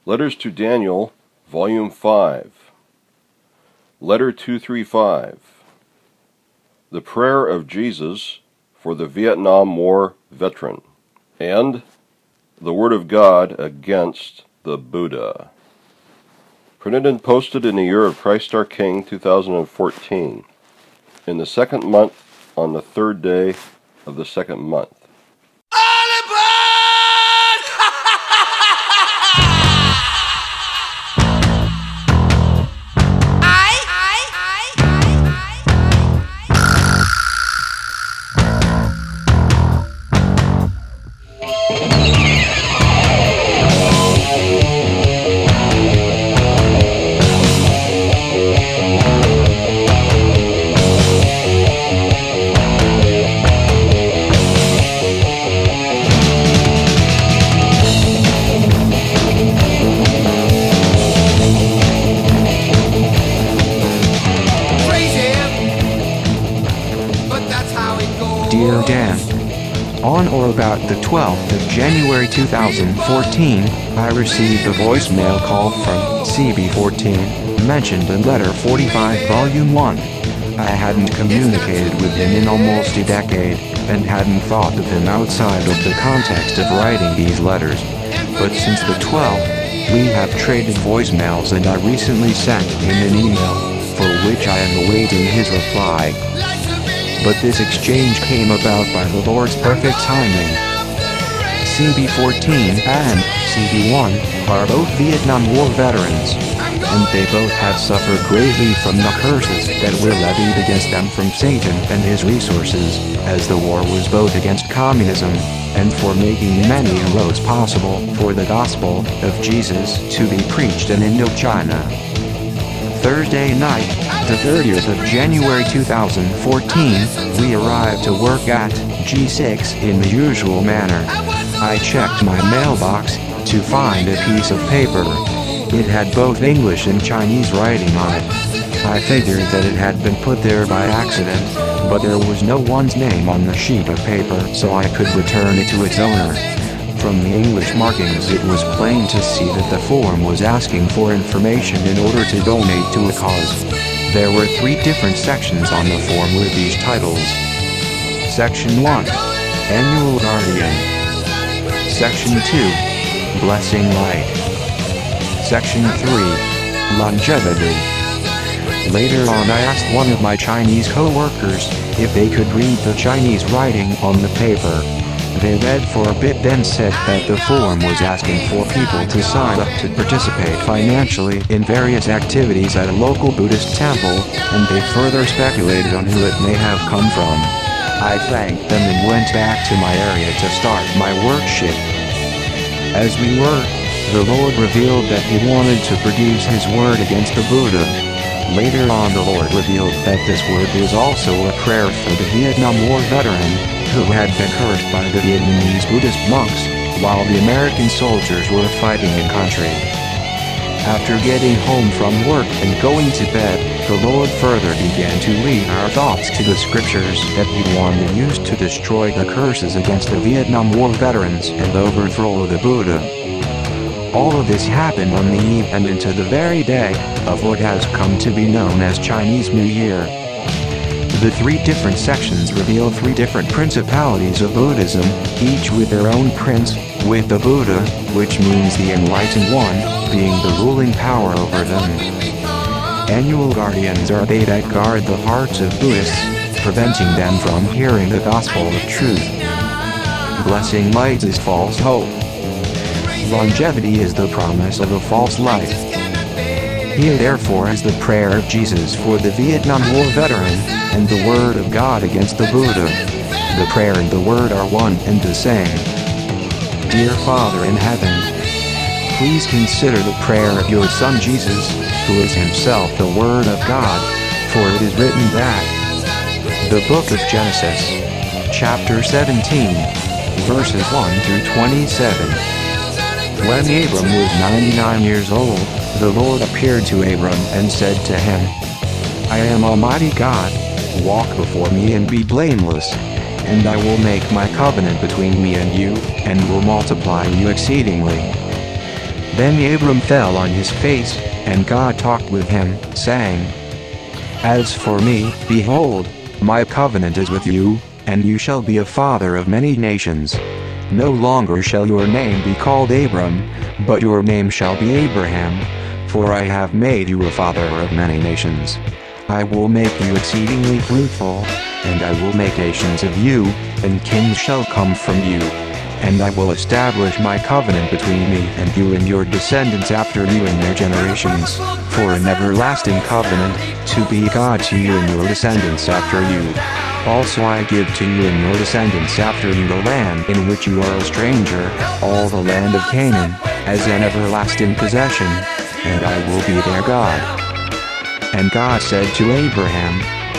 Letters to Daniel, Volume 5. Letter 235. The Prayer of Jesus for the Vietnam War Veteran. And the Word of God against the Buddha. Printed and posted in the year of Christ our King, 2014. In the second month, on the third day of the second month. Dear Dan, on or about the 12th of January 2014, I received a voicemail call from CB14, mentioned in Letter 45 Volume 1. I hadn't communicated with him in almost a decade, and hadn't thought of him outside of the context of writing these letters. But since the 12th, we have traded voicemails, and I recently sent him an email, for which I am awaiting his reply. But this exchange came about by the Lord's perfect timing. CB14 and CB1 are both Vietnam War veterans, and they both have suffered greatly from the curses that were levied against them from Satan and his resources, as the war was both against communism, and for making many inroads possible for the gospel of Jesus to be preached in Indochina. Thursday night, the 30th of January 2014, we arrived to work at G6 in the usual manner. I checked my mailbox to find a piece of paper. It had both English and Chinese writing on it. I figured that it had been put there by accident, but there was no one's name on the sheet of paper, so I could return it to its owner. From the English markings, it was plain to see that the form was asking for information in order to donate to a cause. There were 3 different sections on the form with these titles. Section 1, Annual Guardian. Section 2, Blessing Light. Section 3, Longevity. Later on, I asked one of my Chinese co-workers if they could read the Chinese writing on the paper. They read for a bit, then said that the form was asking for people to sign up to participate financially in various activities at a local Buddhist temple, and they further speculated on who it may have come from. I thanked them and went back to my area to start my work shift. As we worked, the Lord revealed that He wanted to produce His word against the Buddha. Later on, the Lord revealed that this word was also a prayer for the Vietnam War veteran, who had been cursed by the Vietnamese Buddhist monks, while the American soldiers were fighting in country. After getting home from work and going to bed, the Lord further began to lead our thoughts to the scriptures that He wanted used to destroy the curses against the Vietnam War veterans and overthrow the Buddha. All of this happened on the eve and into the very day of what has come to be known as Chinese New Year. The 3 different sections reveal 3 different principalities of Buddhism, each with their own prince, with the Buddha, which means the Enlightened One, being the ruling power over them. Annual guardians are they that guard the hearts of Buddhists, preventing them from hearing the gospel of truth. Blessing light is false hope. Longevity is the promise of a false life. Here therefore is the prayer of Jesus for the Vietnam War veteran, and the word of God against the Buddha. The prayer and the word are one and the same. Dear Father in heaven, please consider the prayer of your Son Jesus, who is himself the Word of God, for it is written that the book of Genesis, chapter 17, verses 1 through 27. When Abram was 99 years old, the Lord appeared to Abram and said to him, I am Almighty God, walk before me and be blameless, and I will make my covenant between me and you, and will multiply you exceedingly. Then Abram fell on his face, and God talked with him, saying, As for me, behold, my covenant is with you, and you shall be a father of many nations. No longer shall your name be called Abram, but your name shall be Abraham, for I have made you a father of many nations. I will make you exceedingly fruitful, and I will make nations of you, and kings shall come from you. And I will establish my covenant between me and you and your descendants after you in their generations, for an everlasting covenant, to be God to you and your descendants after you. Also I give to you and your descendants after you the land in which you are a stranger, all the land of Canaan, as an everlasting possession, and I will be their God. And God said to Abraham,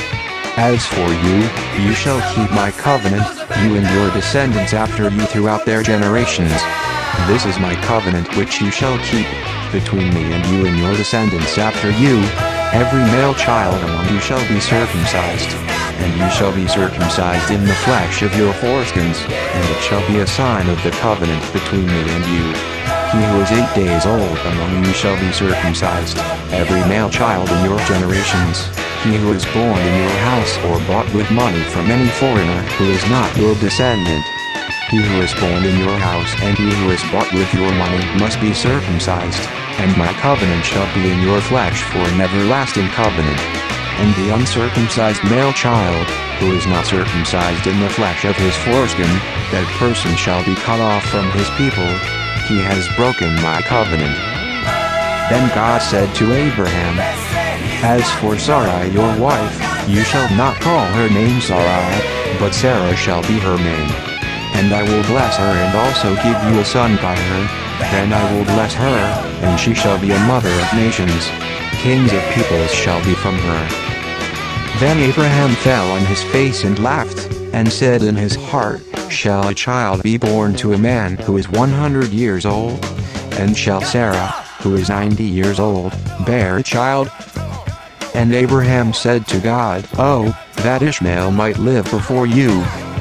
As for you, you shall keep my covenant, you and your descendants after you throughout their generations. This is my covenant which you shall keep, between me and you and your descendants after you. Every male child among you shall be circumcised, and you shall be circumcised in the flesh of your foreskins, and it shall be a sign of the covenant between me and you. He who is 8 days old among you shall be circumcised, every male child in your generations. He who is born in your house or bought with money from any foreigner who is not your descendant. He who is born in your house and he who is bought with your money must be circumcised, and my covenant shall be in your flesh for an everlasting covenant. And the uncircumcised male child, who is not circumcised in the flesh of his foreskin, that person shall be cut off from his people. He has broken my covenant. Then God said to Abraham, As for Sarai your wife, you shall not call her name Sarai, but Sarah shall be her name. And I will bless her and also give you a son by her. Then I will bless her, and she shall be a mother of nations. Kings of peoples shall be from her. Then Abraham fell on his face and laughed, and said in his heart, Shall a child be born to a man who is 100 years old? And shall Sarah, who is 90 years old, bear a child? And Abraham said to God, Oh, that Ishmael might live before you.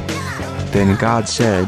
Then God said,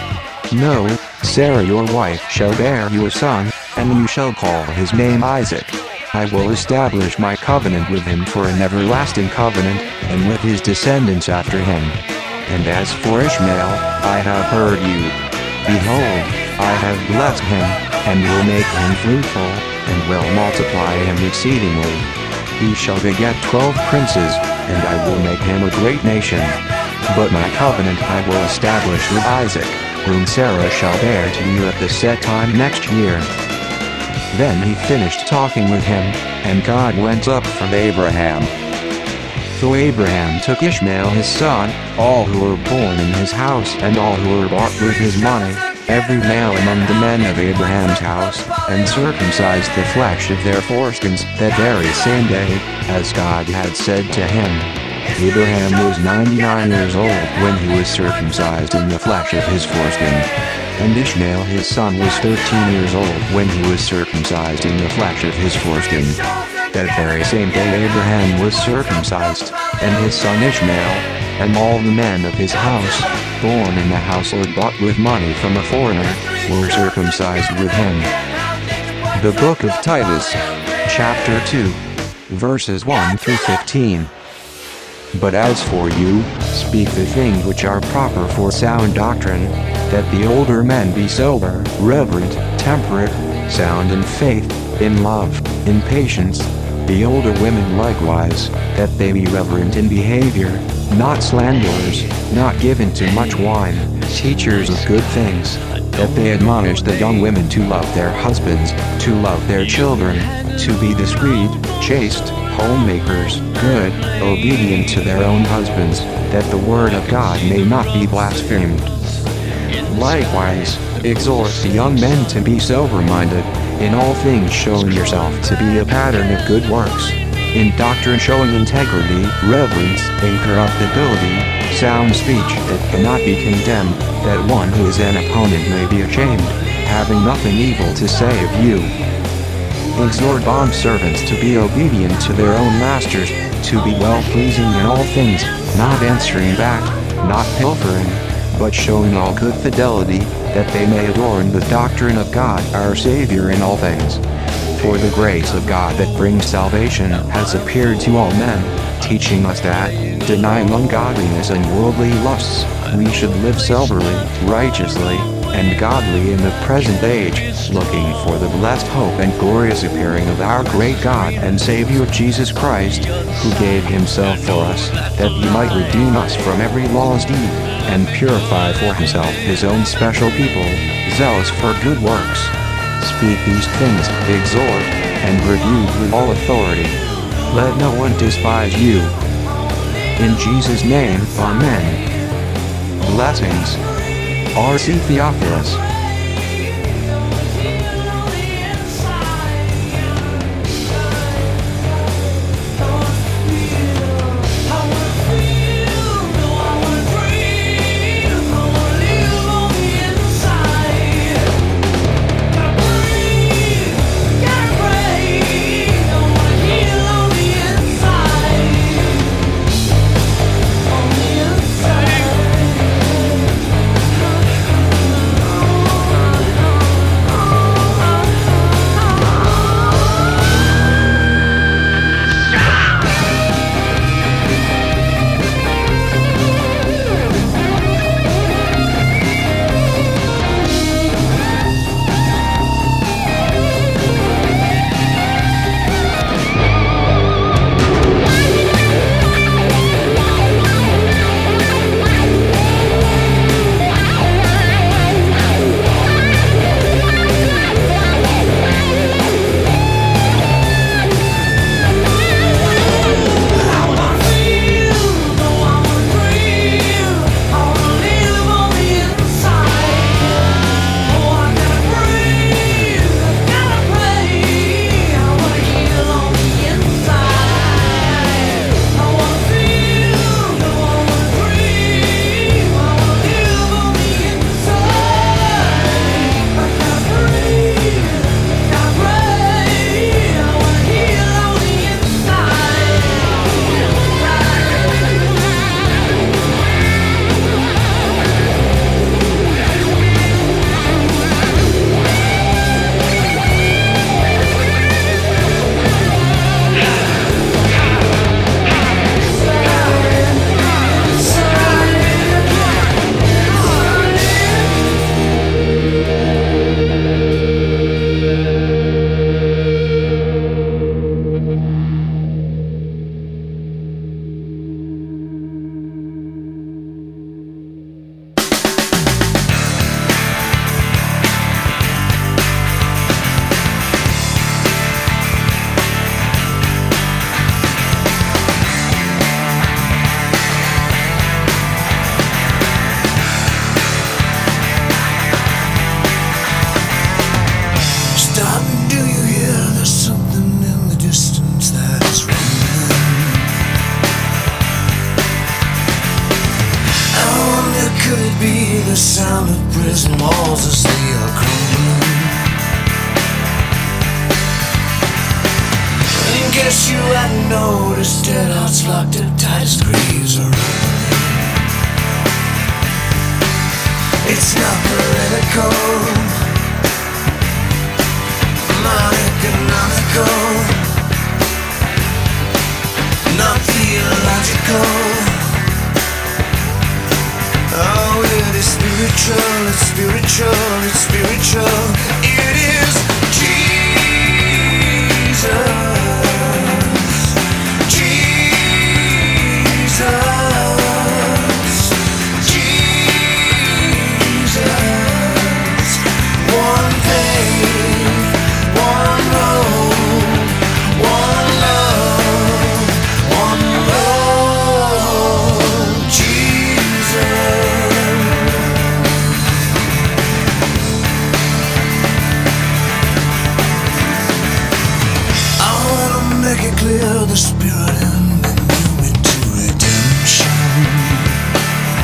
No, Sarah your wife shall bear you a son, and you shall call his name Isaac. I will establish my covenant with him for an everlasting covenant, and with his descendants after him. And as for Ishmael, I have heard you. Behold, I have blessed him, and will make him fruitful, and will multiply him exceedingly. He shall beget 12 princes, and I will make him a great nation. But my covenant I will establish with Isaac, whom Sarah shall bear to you at the set time next year. Then he finished talking with him, and God went up from Abraham. So Abraham took Ishmael his son, all who were born in his house and all who were bought with his money, every male among the men of Abraham's house, and circumcised the flesh of their foreskins that very same day, as God had said to him. Abraham was 99 years old when he was circumcised in the flesh of his foreskin. And Ishmael his son was 13 years old when he was circumcised in the flesh of his foreskin. That very same day Abraham was circumcised, and his son Ishmael, and all the men of his house, born in the house or bought with money from a foreigner, were circumcised with him. The Book of Titus, Chapter 2, verses 1 through 15. But as for you, speak the things which are proper for sound doctrine, that the older men be sober, reverent, temperate, sound in faith, in love, in patience, the older women likewise, that they be reverent in behavior, not slanderers, not given to much wine, teachers of good things, that they admonish the young women to love their husbands, to love their children, to be discreet, chaste, homemakers, good, obedient to their own husbands, that the word of God may not be blasphemed. Likewise, exhort the young men to be sober-minded, in all things showing yourself to be a pattern of good works, in doctrine showing integrity, reverence, incorruptibility, sound speech that cannot be condemned, that one who is an opponent may be ashamed, having nothing evil to say of you. Exhort bondservants to be obedient to their own masters, to be well-pleasing in all things, not answering back, not pilfering, but showing all good fidelity, that they may adorn the doctrine of God our Savior in all things. For the grace of God that brings salvation has appeared to all men, teaching us that, denying ungodliness and worldly lusts, we should live soberly, righteously, and godly in the present age, looking for the blessed hope and glorious appearing of our great God and Savior Jesus Christ, who gave himself for us, that he might redeem us from every lawless deed, and purify for himself his own special people, zealous for good works. Speak these things, exhort, and rebuke with all authority. Let no one despise you. In Jesus' name, Amen. Blessings. R.C. Theophilus. The sound of prison walls as they are crumbling. And guess you hadn't noticed dead hearts locked up tight as graves are opening. It's not political, not economical, not theological. Oh, it is spiritual, it's spiritual, it's spiritual. It is Jesus, Jesus, Jesus. One faith, one hope, one love, one Lord, Jesus. Make it clear the Spirit in me knew me to redemption.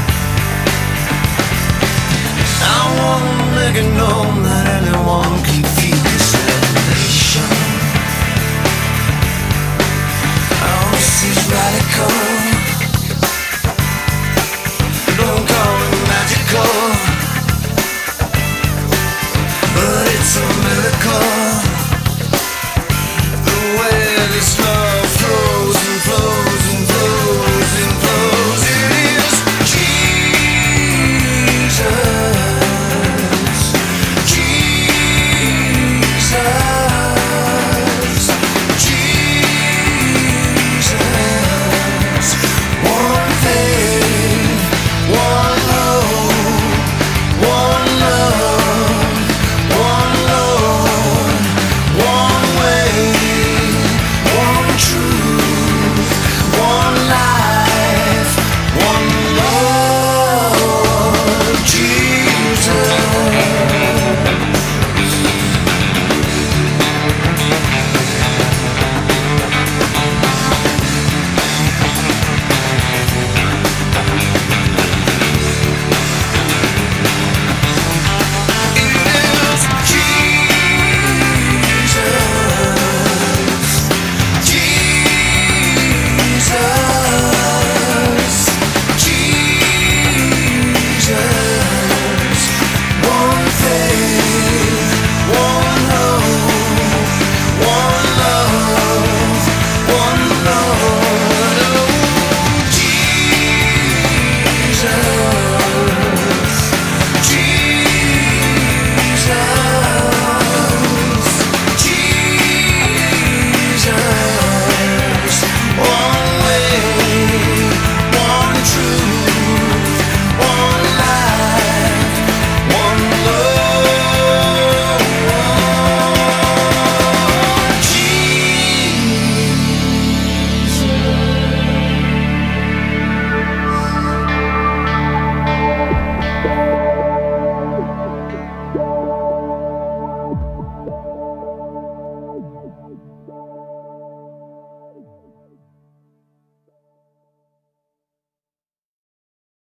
I wanna make it known that anyone can